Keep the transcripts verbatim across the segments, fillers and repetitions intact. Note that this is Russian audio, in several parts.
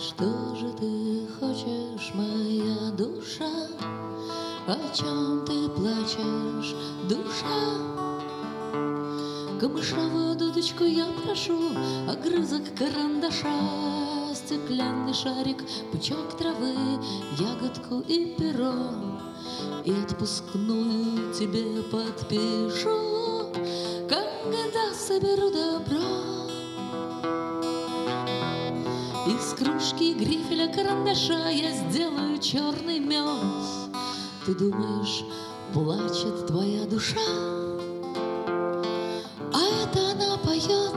Что же ты хочешь, моя душа? О чем ты плачешь, душа? Камышовую дудочку я прошу, огрызок карандаша, стеклянный шарик, пучок травы, ягодку и перо. И отпускную тебе подпишу, когда соберу добро. Из кружки, грифеля, карандаша я сделаю черный мед. Ты думаешь, плачет твоя душа? А это она поет.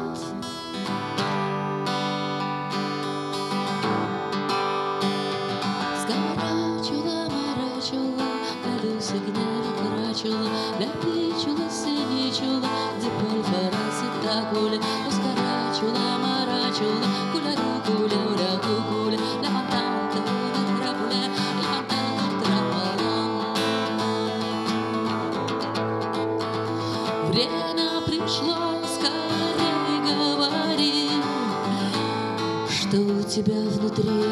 Скорачула, марачула, ля-люся, гняля, карачула, ля-пичула, синичула, диполь, фарас и такуля, скорачула, марачула, куля-ру, куля-уля, кукуля, ля-фантанта, ля-трапуля, ля-фантанта, трапалам. Время пришло, скорей говори, что у тебя внутри.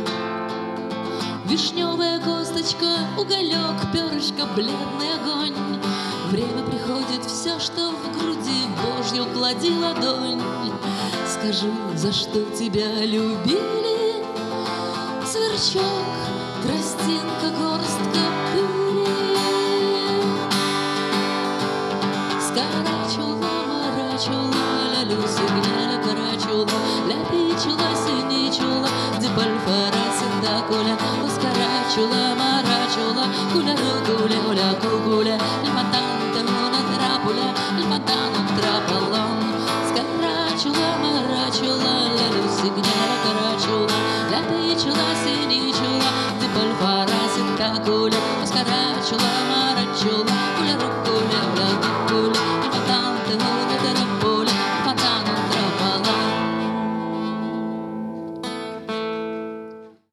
Вишневая косточка, уголек, перышко, бледный огонь. Время приходит, все, что в груди, в Божью клади ладонь. Скажи, за что тебя любили? Сверчок, тростинка, горстка пыли. Скорачула, марачула, ля-люся, гняля, карачула, ля-пичула, синичула, диполь, фарас и такуля, скорачула, марачула, куля-ру, куля-уля, кукуля, ля-фантанта, ля-трапуля, ля-фантану, трапалам. Скорачула, марачула, ля-люся, гняля, карачула, ля-пичула, синичула, диполь, фарас и такуля, скорачула,